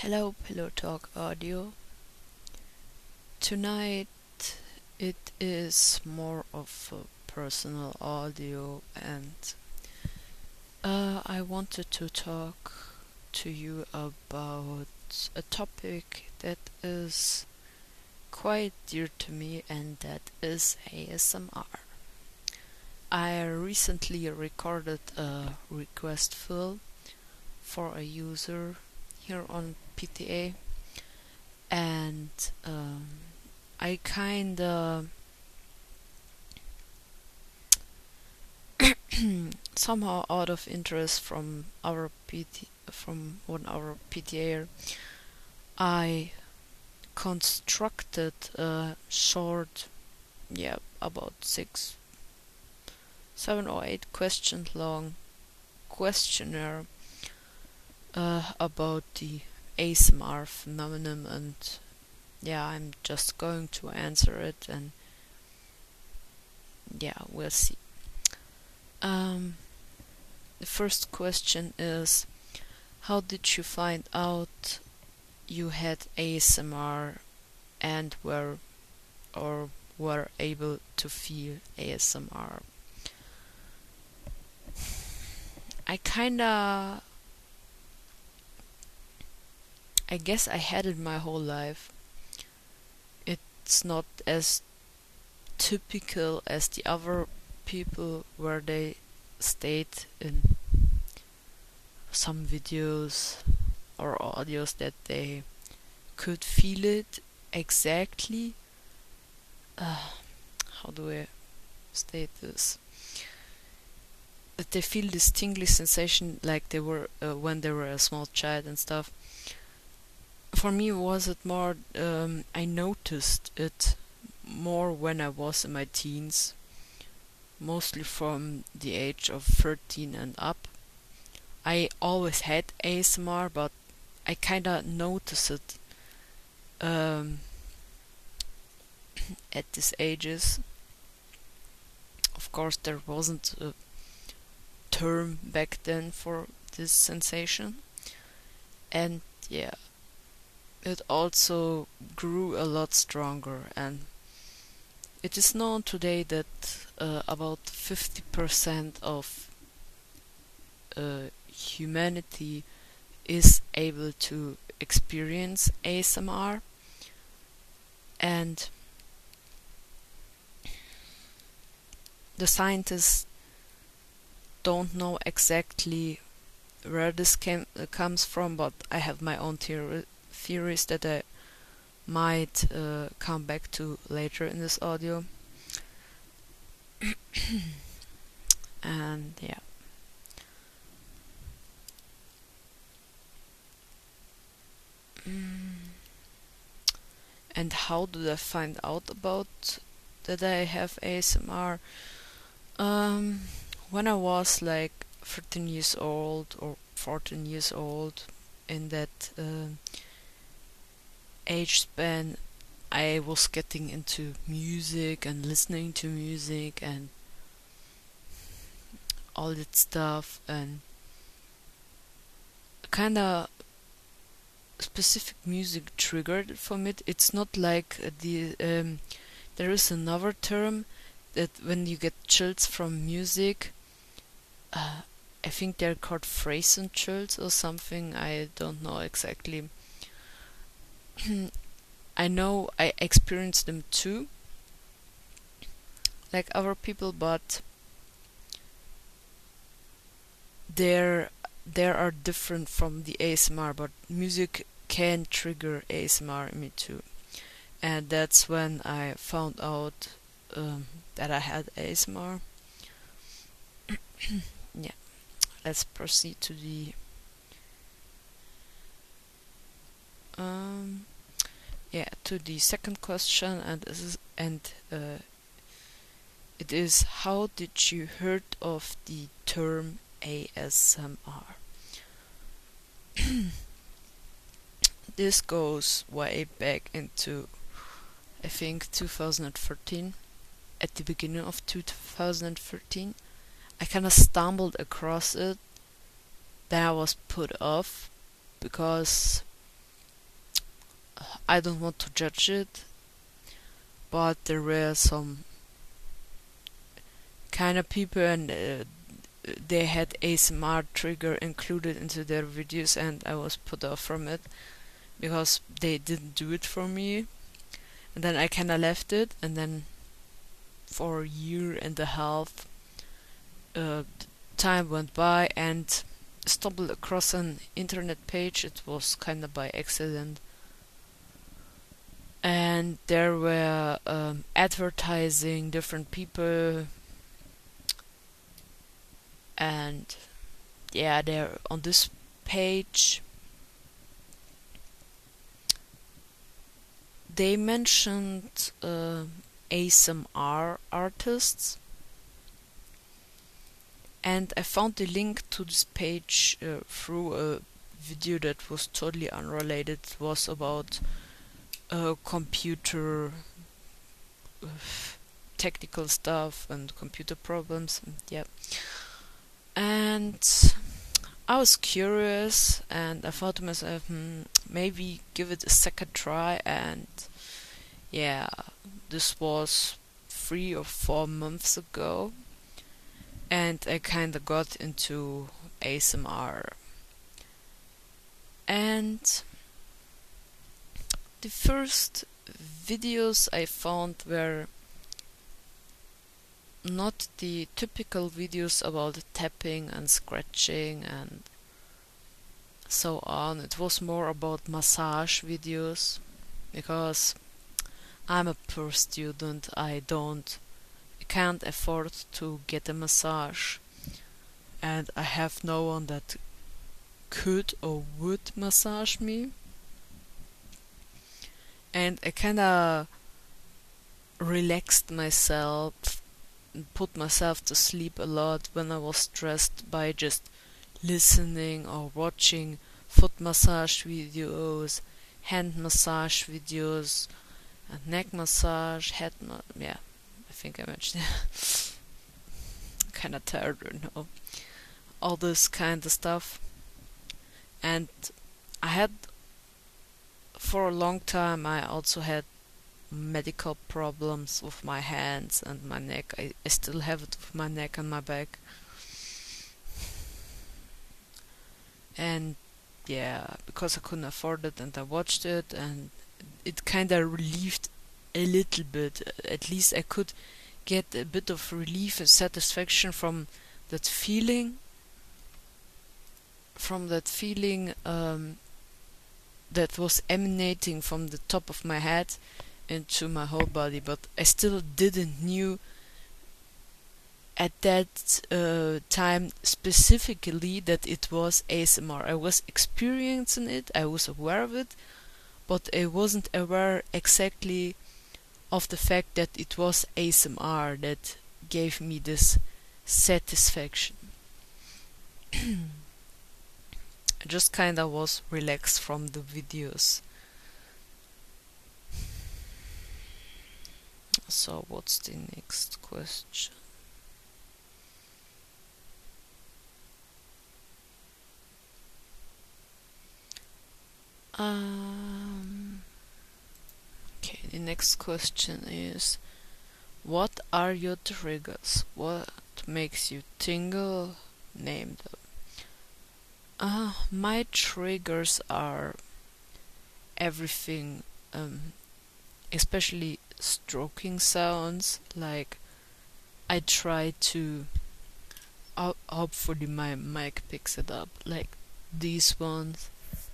Hello, Pillow Talk Audio. Tonight it is more of a personal audio, and I wanted to talk to you about a topic that is quite dear to me, and that is ASMR. I recently recorded a request fill for a user here on PTA, and I kinda somehow out of interest from one our PTA, I constructed a short, about 7 or 8 questions long questionnaire about the ASMR phenomenon, and I'm just going to answer it, and we'll see. The first question is, how did you find out you had ASMR and were able to feel ASMR? I guess I had it my whole life. It's not as typical as the other people where they state in some videos or audios that they could feel it exactly. How do I state this? That they feel this tingly sensation like they were when they were a small child and stuff. For me, was it more, I noticed it more when I was in my teens, mostly from the age of 13 and up. I always had ASMR, but I kinda noticed it at these ages. Of course, there wasn't a term back then for this sensation, and it also grew a lot stronger, and it is known today that about 50% of humanity is able to experience ASMR, and the scientists don't know exactly where this comes from, but I have my own theories that I might come back to later in this audio. And and how did I find out about that I have ASMR? When I was like 13 years old or 14 years old, in that age span, I was getting into music and listening to music and all that stuff, and kinda specific music triggered it for me. It's not like there is another term that when you get chills from music, I think they're called Phrasen chills or something. I don't know exactly. I know I experienced them too, like other people, but they are different from the ASMR. But music can trigger ASMR in me too, and that's when I found out that I had ASMR. Let's proceed to the second question, and it is, how did you heard of the term ASMR? This goes way back into, I think, 2013. At the beginning of 2013, I kinda stumbled across it. Then I was put off because I don't want to judge it, but there were some kind of people, and they had ASMR trigger included into their videos, and I was put off from it because they didn't do it for me. And then I kinda left it, and then for a year and a half, time went by, and stumbled across an internet page. It was kinda by accident, and there were advertising different people, and yeah, there on this page they mentioned ASMR artists, and I found the link to this page through a video that was totally unrelated. It was about computer technical stuff and computer problems, and yeah. And I was curious, and I thought to myself, maybe give it a second try. And yeah, this was 3 or 4 months ago, and I kinda got into ASMR. And the first videos I found were not the typical videos about tapping and scratching and so on. It was more about massage videos, because I'm a poor student. I can't afford to get a massage, and I have no one that could or would massage me. And I kinda relaxed myself, put myself to sleep a lot when I was stressed by just listening or watching foot massage videos, hand massage videos, and neck massage, yeah, I think I mentioned it. Kinda tired right now. All this kind of stuff. And I had, for a long time, I also had medical problems with my hands and my neck. I still have it with my neck and my back. And yeah, because I couldn't afford it, and I watched it, and it kinda relieved a little bit. At least I could get a bit of relief and satisfaction from that feeling. That was emanating from the top of my head into my whole body, but I still didn't knew at that time specifically that it was ASMR. I was experiencing it, I was aware of it, but I wasn't aware exactly of the fact that it was ASMR that gave me this satisfaction. I just kinda was relaxed from the videos. So what's the next question? Okay, the next question is, what are your triggers? What makes you tingle? Name them. My triggers are everything, especially stroking sounds. Like, I try to, hopefully my mic picks it up, like these ones.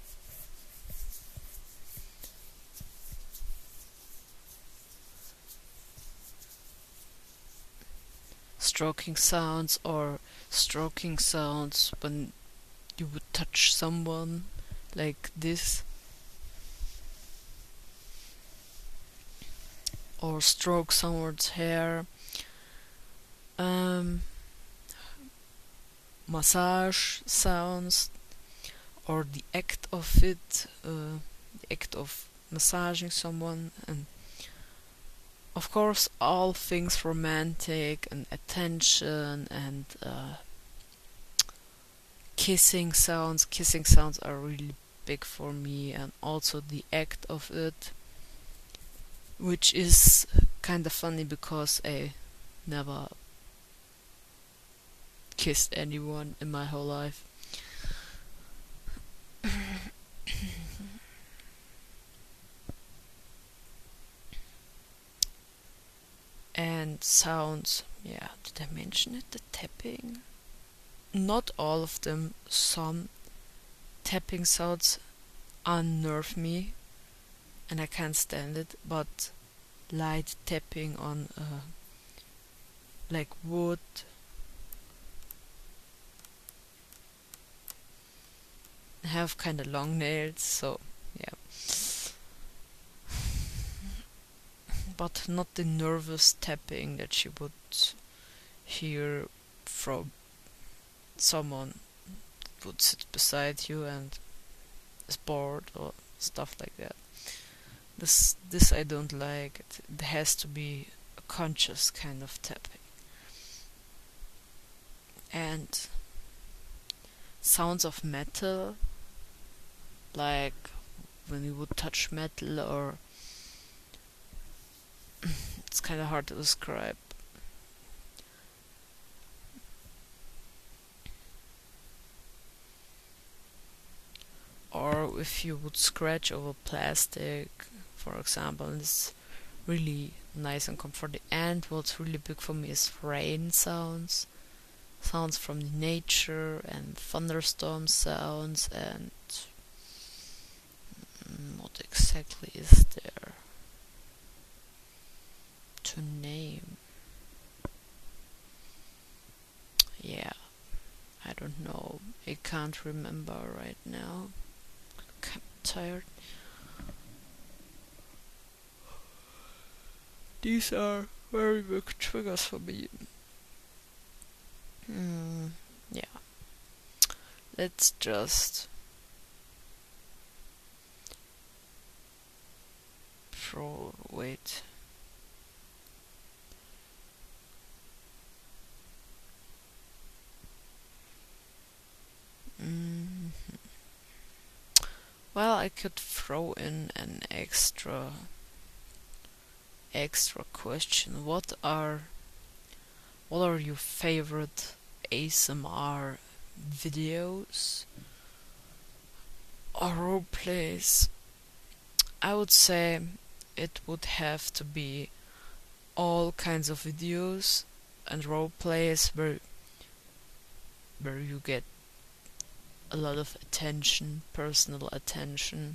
Stroking sounds, or stroking sounds when you would touch someone, like this, or stroke someone's hair. Massage sounds, or the act of it, the act of massaging someone, and of course all things romantic and attention and kissing sounds. Kissing sounds are really big for me, and also the act of it, which is kind of funny because I never kissed anyone in my whole life. And sounds, yeah, did I mention it? The tapping? Not all of them. Some tapping sounds unnerve me and I can't stand it, but light tapping on like wood, I have kinda long nails, so yeah. But not the nervous tapping that you would hear from someone that would sit beside you and is bored or stuff like that. This I don't like. It has to be a conscious kind of tapping. And sounds of metal, like when you would touch metal, or it's kind of hard to describe. Or if you would scratch over plastic, for example, it's really nice and comforting. And what's really big for me is rain sounds from nature, and thunderstorm sounds, and what exactly is there to name? Yeah, I don't know. I can't remember right now. I'm tired. These are very big triggers for me. Yeah. Let's just wait. Well, I could throw in an extra question. What are your favorite ASMR videos or role plays? I would say it would have to be all kinds of videos and role plays where you get a lot of attention, personal attention,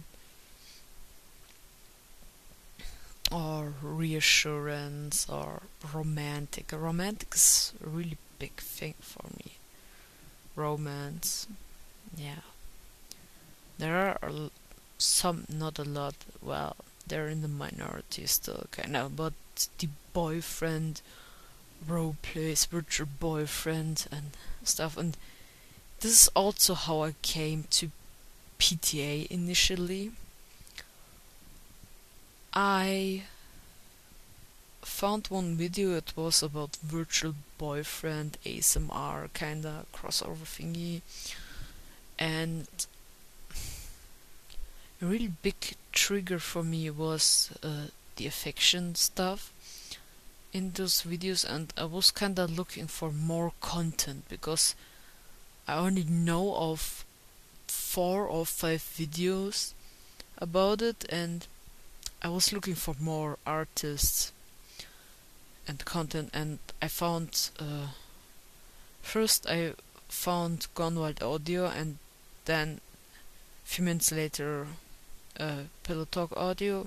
or reassurance, or romantic. Romantic is a really big thing for me. Romance, yeah. There are some, not a lot. Well, they're in the minority still, kind of. But the boyfriend role plays, virtual boyfriend and stuff. And this is also how I came to PTA initially. I found one video, it was about virtual boyfriend ASMR kinda crossover thingy, and a really big trigger for me was the affection stuff in those videos, and I was kinda looking for more content because I only know of 4 or 5 videos about it, and I was looking for more artists and content, and I found first I found Gone Wild Audio, and then a few minutes later Pillow Talk Audio.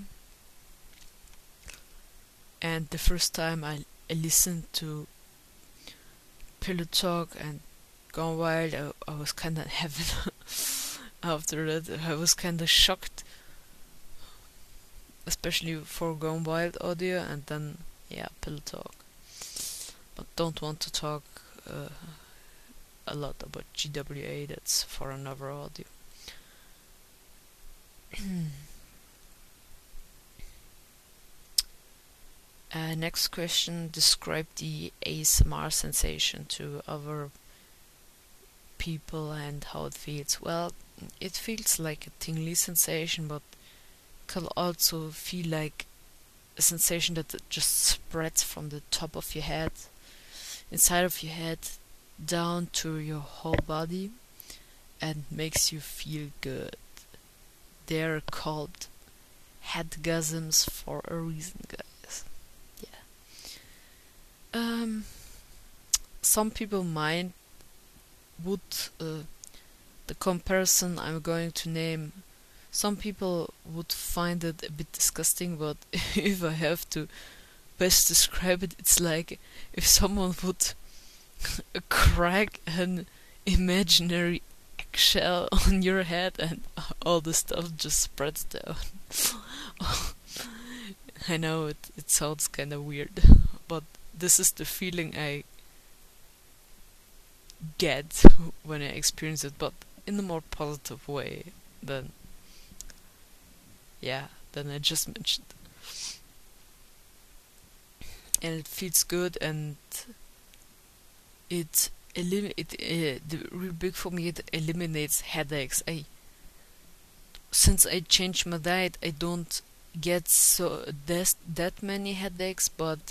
And the first time I listened to Pillow Talk and Gone Wild, I was kinda in heaven. After that I was kinda shocked, especially for Gone Wild Audio, and then Pillow Talk. But don't want to talk a lot about GWA, that's for another audio. Next question, describe the ASMR sensation to other people and how it feels. Well, it feels like a tingly sensation, but can also feel like a sensation that just spreads from the top of your head, inside of your head, down to your whole body, and makes you feel good. They're called headgasms for a reason, guys. Yeah. Some people might would the comparison I'm going to name. Some people would find it a bit disgusting, but if I have to best describe it, it's like if someone would crack an imaginary eggshell on your head and all the stuff just spreads down. I know it sounds kind of weird, but this is the feeling I get when I experience it, but in a more positive way than than I just mentioned. And it feels good, and the real big for me, it eliminates headaches. Since I changed my diet, I don't get that many headaches, but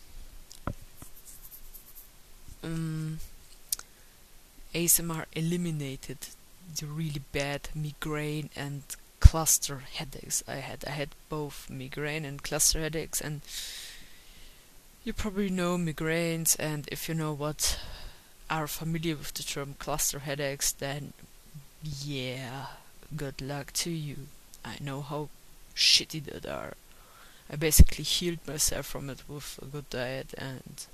ASMR eliminated the really bad migraine and cluster headaches I had. I had both migraine and cluster headaches, and you probably know migraines, and if you know what are familiar with the term cluster headaches, then yeah, good luck to you. I know how shitty that are. I basically healed myself from it with a good diet, and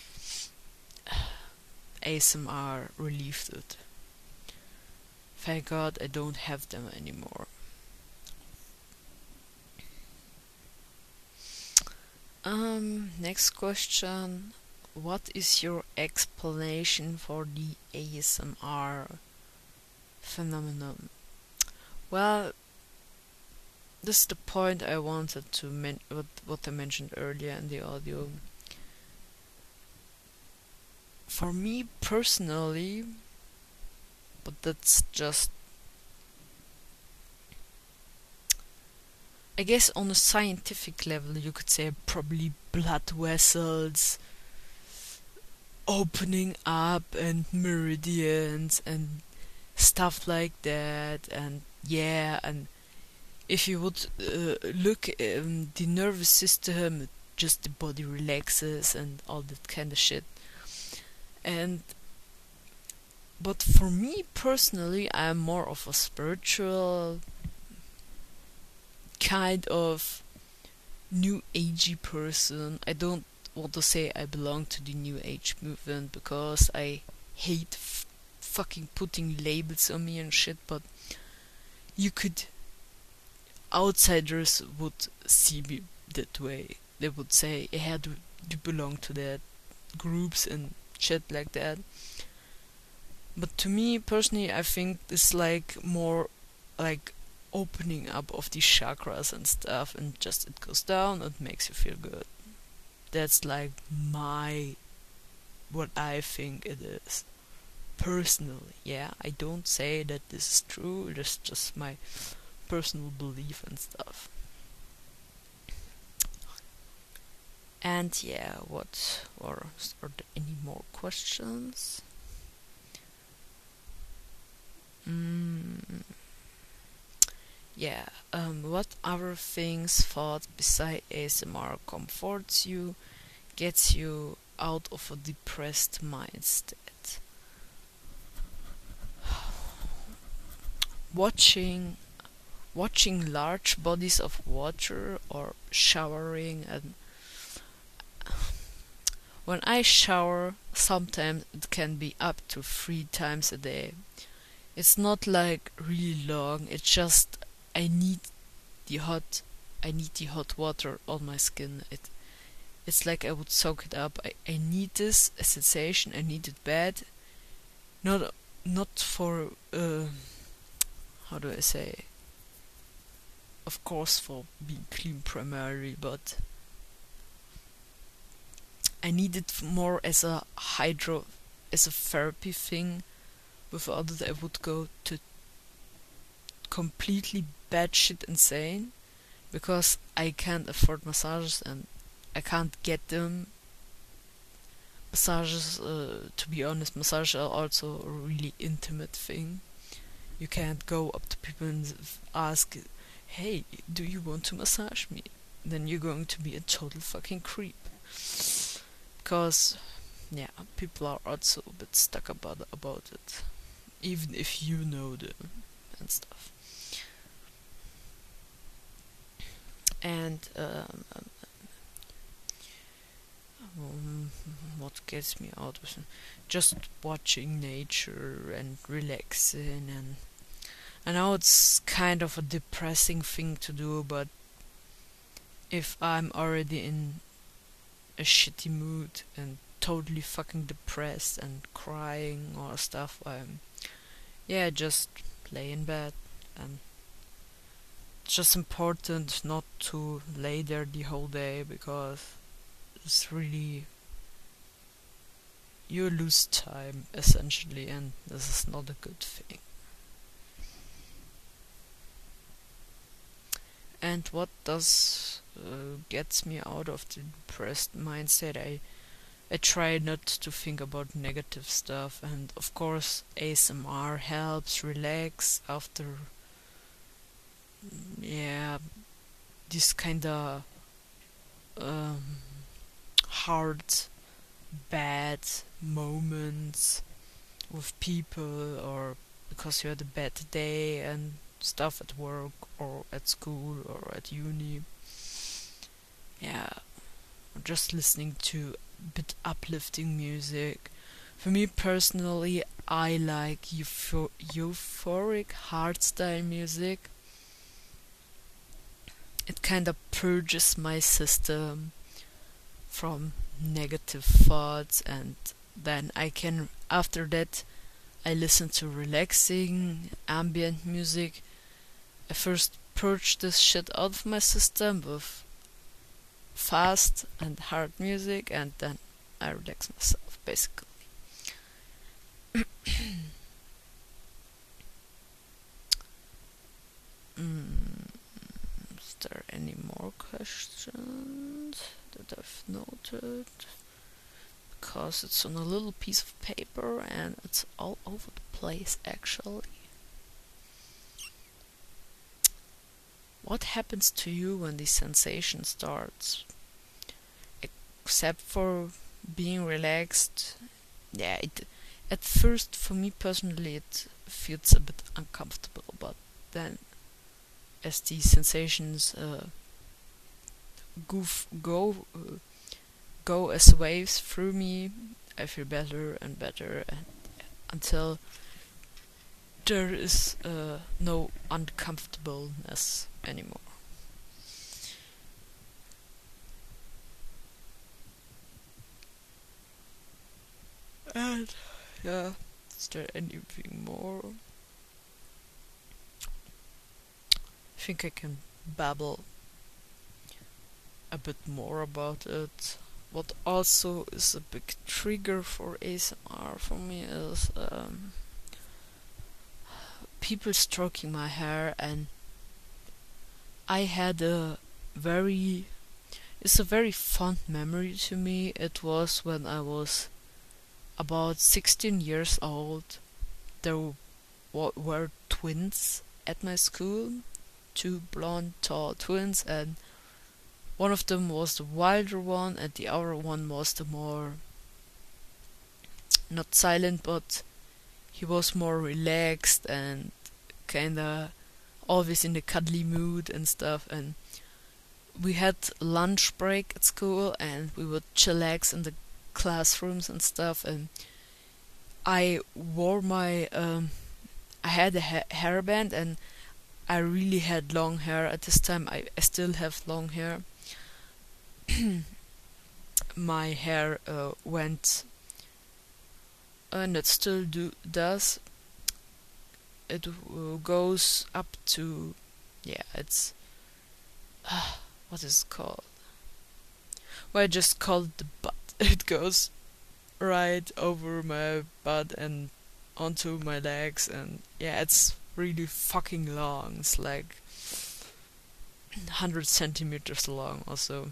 ASMR relieved it. Thank God I don't have them anymore. Next question. What is your explanation for the ASMR phenomenon? Well, this is the point I wanted to what I mentioned earlier in the audio. For me personally, but that's just, I guess on a scientific level you could say probably blood vessels opening up and meridians and stuff like that, and and if you would look the nervous system, just the body relaxes and all that kind of shit. But for me personally, I'm more of a spiritual kind of new agey person. I don't want to say I belong to the new age movement because I hate fucking putting labels on me and shit, but outsiders would see me that way. They would say, yeah, do you belong to that groups and shit like that. But to me personally, I think it's like more like opening up of the chakras and stuff, and just it goes down and makes you feel good. That's like what I think it is personally. I don't say that this is true, it's just my personal belief and stuff. And what are there any more questions? What other things thought beside ASMR comforts you, gets you out of a depressed mindset? Watching large bodies of water or showering. And when I shower, sometimes it can be up to 3 times a day. It's not like really long, it's just I need the hot water on my skin. It's like I would soak it up. I need this sensation, I need it bad. Not for how do I say, of course for being clean primarily, but I need it more as a therapy thing. Without it I would go to completely batshit insane because I can't afford massages and I can't get them. Massages, to be honest, massages are also a really intimate thing. You can't go up to people and ask, hey, do you want to massage me? Then you're going to be a total fucking creep. Because, yeah, people are also a bit stuck about it. Even if you know them and stuff. And, what gets me out of just watching nature and relaxing, and I know it's kind of a depressing thing to do, but if I'm already in a shitty mood and totally fucking depressed and crying or stuff, just lay in bed. And it's just important not to lay there the whole day, because it's really, you lose time essentially, and this is not a good thing. And what does gets me out of the depressed mindset? I try not to think about negative stuff, and of course ASMR helps relax after this kinda hard, bad moments with people, or because you had a bad day and stuff at work or at school or at uni. Yeah, just listening to a bit uplifting music. For me personally, I like euphoric hardstyle music. It kind of purges my system from negative thoughts, and then after that I listen to relaxing ambient music. I first purge this shit out of my system with fast and hard music, and then I relax myself, basically. Is there any more questions that I've noted? Because it's on a little piece of paper and it's all over the place, actually. What happens to you when the sensation starts? Except for being relaxed, at first, for me personally, it feels a bit uncomfortable, but then as the sensations go as waves through me, I feel better and better, and until there is no uncomfortableness anymore. And is there anything more? I think I can babble a bit more about it. What also is a big trigger for ASMR for me is people stroking my hair, and I had it's a very fond memory to me. It was when I was about 16 years old. There were twins at my school, two blonde tall twins, and one of them was the wilder one and the other one was the more, not silent, but he was more relaxed and kinda always in a cuddly mood and stuff. And we had lunch break at school and we would chillax in the classrooms and stuff, and I wore my I had a hairband, and I really had long hair at this time. I still have long hair. My hair went, and it still does. It goes up to, it's what is it called? Well, I just call it the butt. It goes right over my butt and onto my legs, and it's really fucking long. It's like 100 centimeters long or so.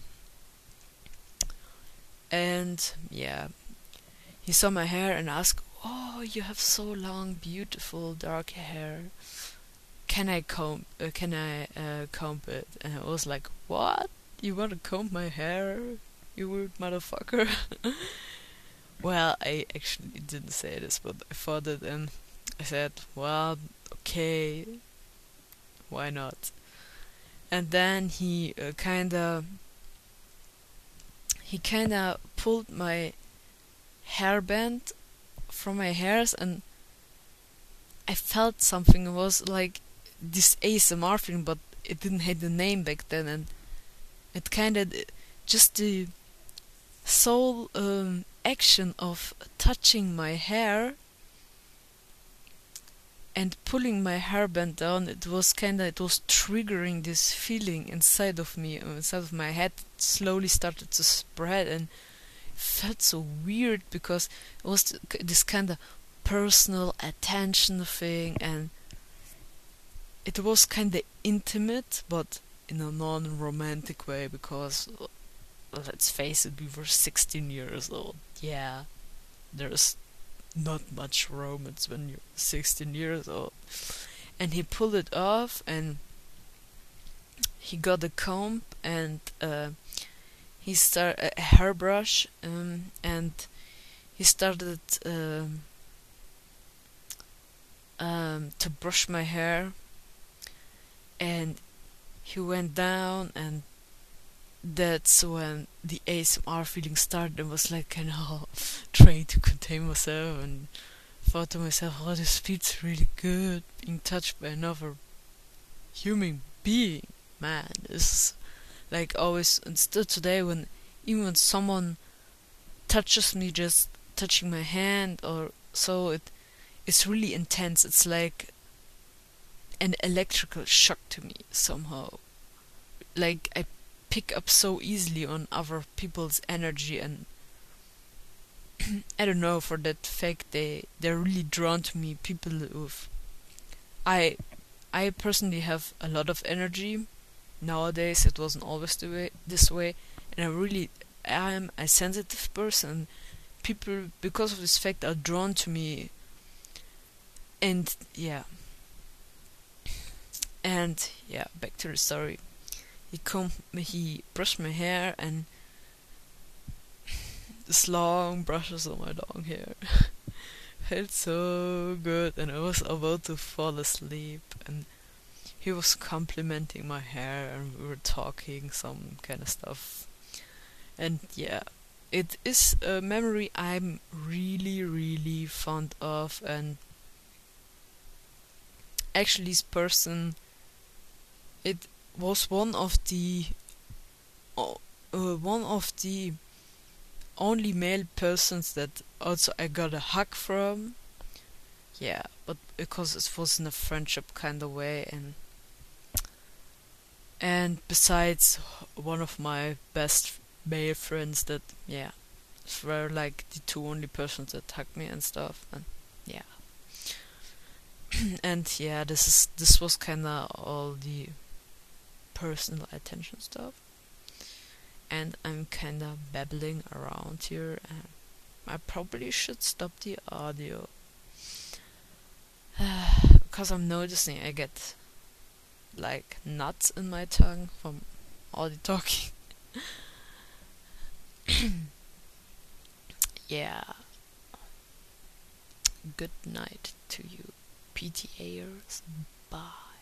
And yeah, he saw my hair and asked, "Oh, you have so long, beautiful dark hair. Can I comb it?" And I was like, "What? You want to comb my hair, you weird motherfucker?" Well, I actually didn't say this, but I thought it, and I said, "Well, okay, why not?" And then he kinda pulled my hairband from my hairs, and I felt something. It was like this ASMR thing, but it didn't have the name back then, and it kinda just the sole action of touching my hair and pulling my hairband down. It was triggering this feeling inside of me, inside of my head. It slowly started to spread, and it felt so weird because it was this kind of personal attention thing, and it was kind of intimate, but in a non-romantic way, because let's face it, we were 16 years old. Yeah, there's not much romance when you're 16 years old. And he pulled it off, and he got a comb, and he started a hairbrush, and he started to brush my hair, and he went down, and that's when the ASMR feeling started. And was like, trying to contain myself, and thought to myself, "Oh, this feels really good, being touched by another human being, man." This is like always, and still today, even when someone touches me, just touching my hand or so, it's really intense. It's like an electrical shock to me somehow. Like, I pick up so easily on other people's energy, and I don't know, for that fact they're really drawn to me. People with I personally have a lot of energy. Nowadays it wasn't always this way, and I am a sensitive person. People, because of this fact, are drawn to me. And yeah, back to the story. He brushed my hair, and this long brushes on my long hair felt so good, and I was about to fall asleep, and he was complimenting my hair, and we were talking some kind of stuff. And yeah, it is a memory I'm really, really fond of. And actually, this person, it was one of the only male persons that also I got a hug from. Yeah, but because it was in a friendship kind of way, and besides one of my best male friends, that were like the two only persons that hugged me and stuff. And yeah. And yeah, this was kinda all the personal attention stuff. And I'm kinda babbling around here, and I probably should stop the audio. Because I'm noticing I get like nuts in my tongue from all the talking. Yeah. Good night to you, PTAers. Bye.